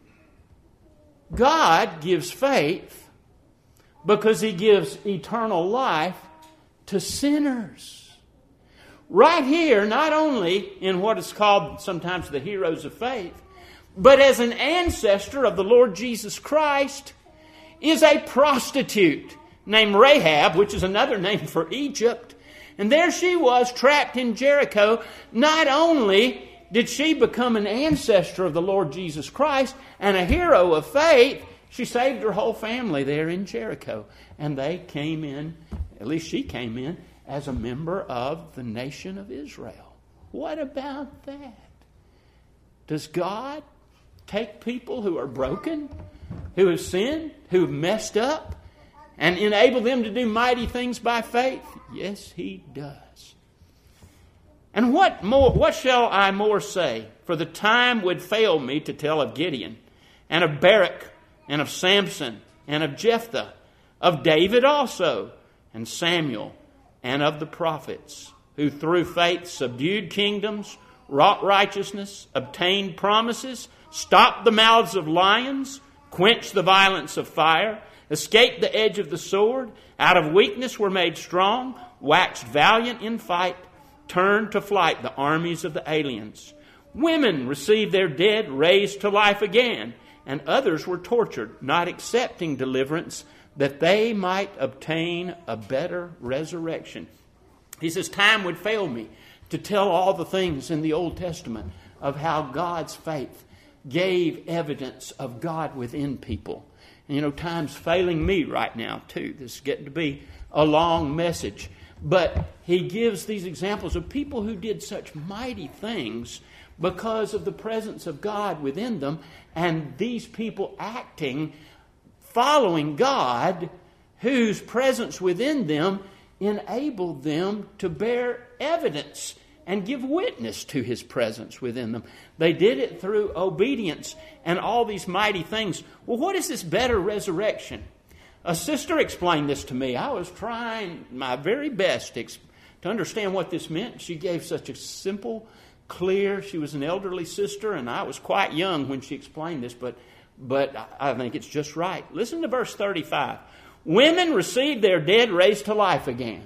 God gives faith because he gives eternal life to sinners. Right here, not only in what is called sometimes the heroes of faith, but as an ancestor of the Lord Jesus Christ, is a prostitute named Rahab, which is another name for Egypt. And there she was, trapped in Jericho. Not only did she become an ancestor of the Lord Jesus Christ and a hero of faith, she saved her whole family there in Jericho. And they came in, at least she came in, as a member of the nation of Israel. What about that? Does God take people who are broken, who have sinned, who have messed up, and enable them to do mighty things by faith? Yes, he does. And what more? What shall I more say? For the time would fail me to tell of Gideon, and of Barak, and of Samson, and of Jephthah, of David also, and Samuel, and of the prophets, who through faith subdued kingdoms, wrought righteousness, obtained promises, stopped the mouths of lions, quenched the violence of fire, escaped the edge of the sword, out of weakness were made strong, waxed valiant in fight, turned to flight the armies of the aliens. Women received their dead raised to life again, and others were tortured, not accepting deliverance, that they might obtain a better resurrection. He says, time would fail me to tell all the things in the Old Testament of how God's faith gave evidence of God within people. And you know, time's failing me right now too. This is getting to be a long message. But he gives these examples of people who did such mighty things because of the presence of God within them, and these people acting, following God, whose presence within them enabled them to bear evidence and give witness to his presence within them. They did it through obedience and all these mighty things. Well, what is this better resurrection? A sister explained this to me. I was trying my very best to, to understand what this meant. She gave such a simple, clear, she was an elderly sister, and I was quite young when she explained this, but, but I think it's just right. Listen to verse thirty-five. Women received their dead raised to life again.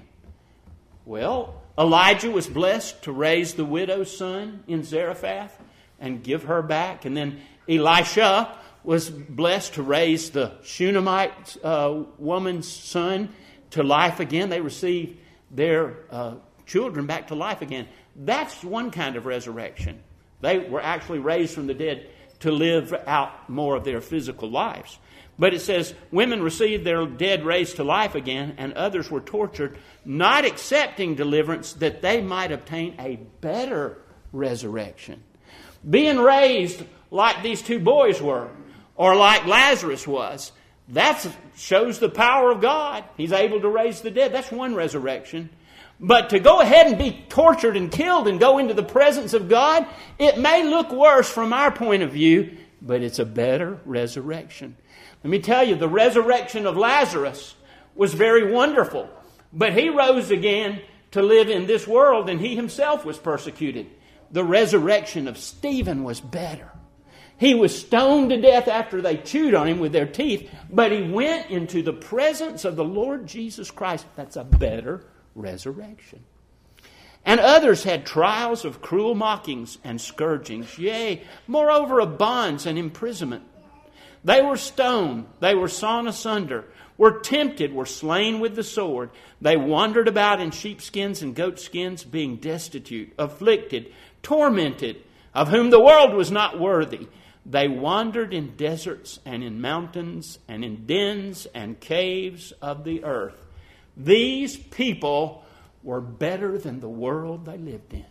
Well, Elijah was blessed to raise the widow's son in Zarephath and give her back. And then Elisha was blessed to raise the Shunammite uh, woman's son to life again. They received their uh, children back to life again. That's one kind of resurrection. They were actually raised from the dead to live out more of their physical lives. But it says, women received their dead raised to life again, and others were tortured, not accepting deliverance, that they might obtain a better resurrection. Being raised like these two boys were, or like Lazarus was, that shows the power of God. He's able to raise the dead. That's one resurrection. But to go ahead and be tortured and killed and go into the presence of God, it may look worse from our point of view, but it's a better resurrection. Let me tell you, the resurrection of Lazarus was very wonderful. But he rose again to live in this world, and he himself was persecuted. The resurrection of Stephen was better. He was stoned to death after they chewed on him with their teeth, but he went into the presence of the Lord Jesus Christ. That's a better resurrection. And others had trials of cruel mockings and scourgings, yea, moreover of bonds and imprisonment. They were stoned, they were sawn asunder, were tempted, were slain with the sword. They wandered about in sheepskins and goatskins, being destitute, afflicted, tormented, of whom the world was not worthy. They wandered in deserts and in mountains and in dens and caves of the earth. These people were better than the world they lived in.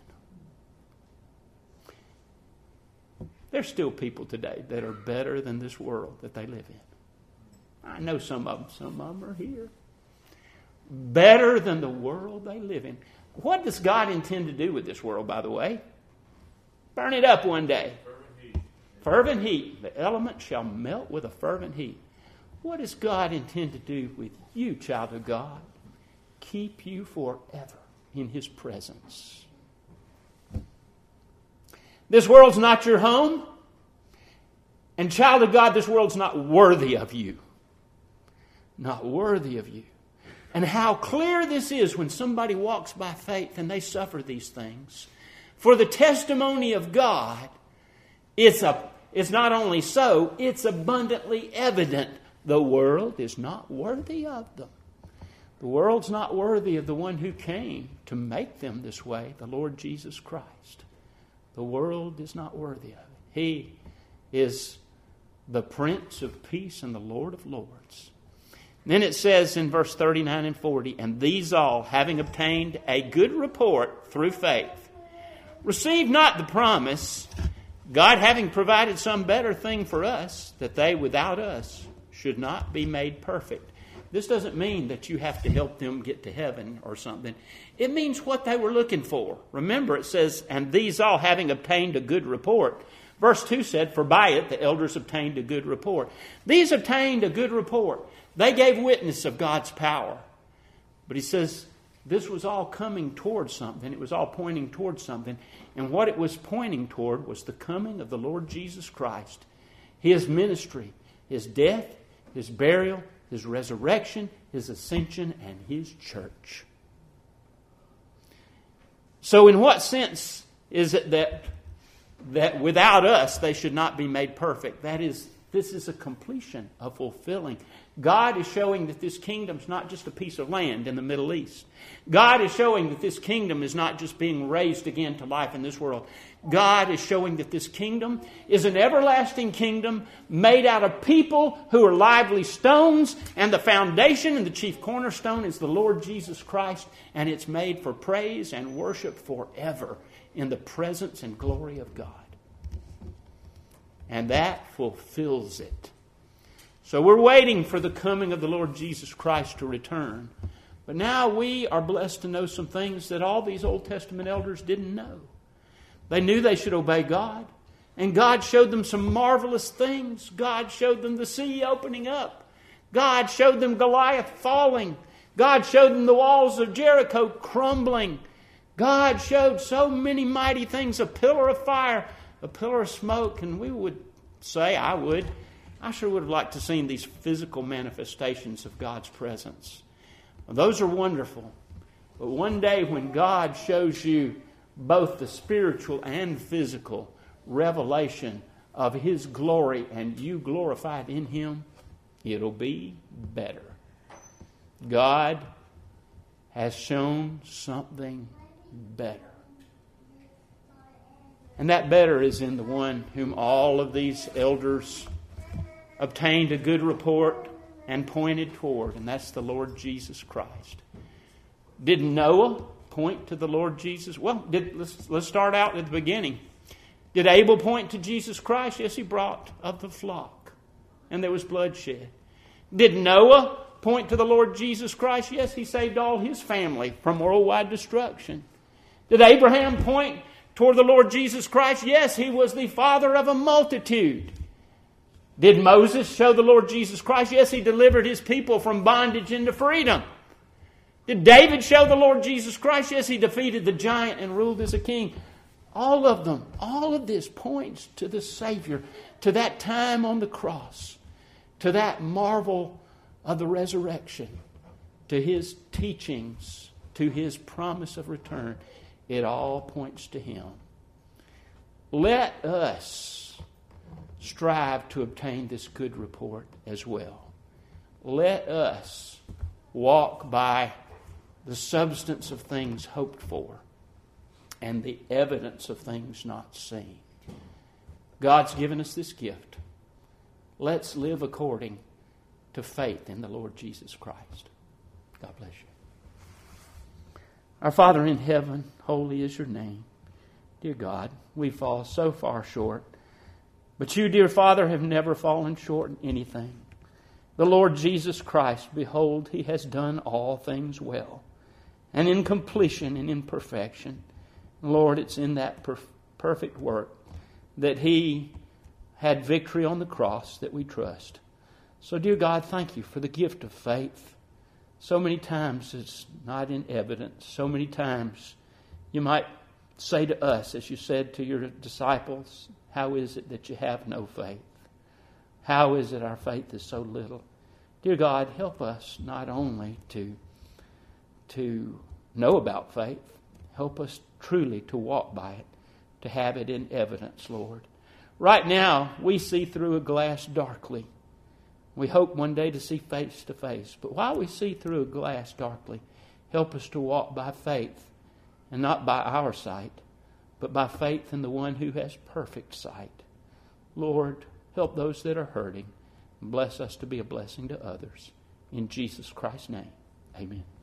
There's still people today that are better than this world that they live in. I know some of them. Some of them are here. Better than the world they live in. What does God intend to do with this world, by the way? Burn it up one day. Fervent heat. Fervent heat. The element shall melt with a fervent heat. What does God intend to do with you, child of God? Keep you forever in His presence. This world's not your home. And child of God, this world's not worthy of you. Not worthy of you. And how clear this is when somebody walks by faith and they suffer these things. For the testimony of God, it's, a, it's not only so, it's abundantly evident. The world is not worthy of them. The world's not worthy of the one who came to make them this way, the Lord Jesus Christ. The world is not worthy of it. He is the Prince of Peace and the Lord of Lords. Then it says in verse thirty-nine and forty, and these all, having obtained a good report through faith, received not the promise, God having provided some better thing for us, that they without us should not be made perfect. This doesn't mean that you have to help them get to heaven or something. It means what they were looking for. Remember, it says, and these all having obtained a good report. Verse two said, for by it the elders obtained a good report. These obtained a good report. They gave witness of God's power. But he says, this was all coming towards something. It was all pointing towards something. And what it was pointing toward was the coming of the Lord Jesus Christ. His ministry, His death, His burial, His resurrection, His ascension, and His church. So in what sense is it that, that without us they should not be made perfect? That is, this is a completion, a fulfilling. God is showing that this kingdom is not just a piece of land in the Middle East. God is showing that this kingdom is not just being raised again to life in this world. God is showing that this kingdom is an everlasting kingdom made out of people who are lively stones, and the foundation and the chief cornerstone is the Lord Jesus Christ, and it's made for praise and worship forever in the presence and glory of God. And that fulfills it. So we're waiting for the coming of the Lord Jesus Christ to return. But now we are blessed to know some things that all these Old Testament elders didn't know. They knew they should obey God. And God showed them some marvelous things. God showed them the sea opening up. God showed them Goliath falling. God showed them the walls of Jericho crumbling. God showed so many mighty things, a pillar of fire, a pillar of smoke. And we would say, I would, I sure would have liked to have seen these physical manifestations of God's presence. Well, those are wonderful. But one day when God shows you both the spiritual and physical revelation of His glory and you glorified in Him, it'll be better. God has shown something better. And that better is in the one whom all of these elders obtained a good report and pointed toward, and that's the Lord Jesus Christ. Did Noah point to the Lord Jesus? Well, did, let's, let's start out at the beginning. Did Abel point to Jesus Christ? Yes, he brought of the flock, and there was bloodshed. Did Noah point to the Lord Jesus Christ? Yes, He saved all His family from worldwide destruction. Did Abraham point toward the Lord Jesus Christ? Yes, he was the father of a multitude. Did Moses show the Lord Jesus Christ? Yes, he delivered his people from bondage into freedom. Did David show the Lord Jesus Christ? Yes, he defeated the giant and ruled as a king. All of them, all of this points to the Savior, to that time on the cross, to that marvel of the resurrection, to His teachings, to His promise of return. It all points to Him. Let us strive to obtain this good report as well. Let us walk by the substance of things hoped for and the evidence of things not seen. God's given us this gift. Let's live according to faith in the Lord Jesus Christ. God bless you. Our Father in heaven, holy is your name. Dear God, we fall so far short. But you, dear Father, have never fallen short in anything. The Lord Jesus Christ, behold, He has done all things well, and in completion and in perfection. Lord, it's in that perf- perfect work that He had victory on the cross that we trust. So, dear God, thank you for the gift of faith. So many times it's not in evidence. So many times you might say to us, as you said to your disciples, how is it that you have no faith? How is it our faith is so little? Dear God, help us not only to, to know about faith, help us truly to walk by it, to have it in evidence, Lord. Right now, we see through a glass darkly. We hope one day to see face to face. But while we see through a glass darkly, help us to walk by faith, and not by our sight, but by faith in the one who has perfect sight. Lord, help those that are hurting, and bless us to be a blessing to others. In Jesus Christ's name, amen.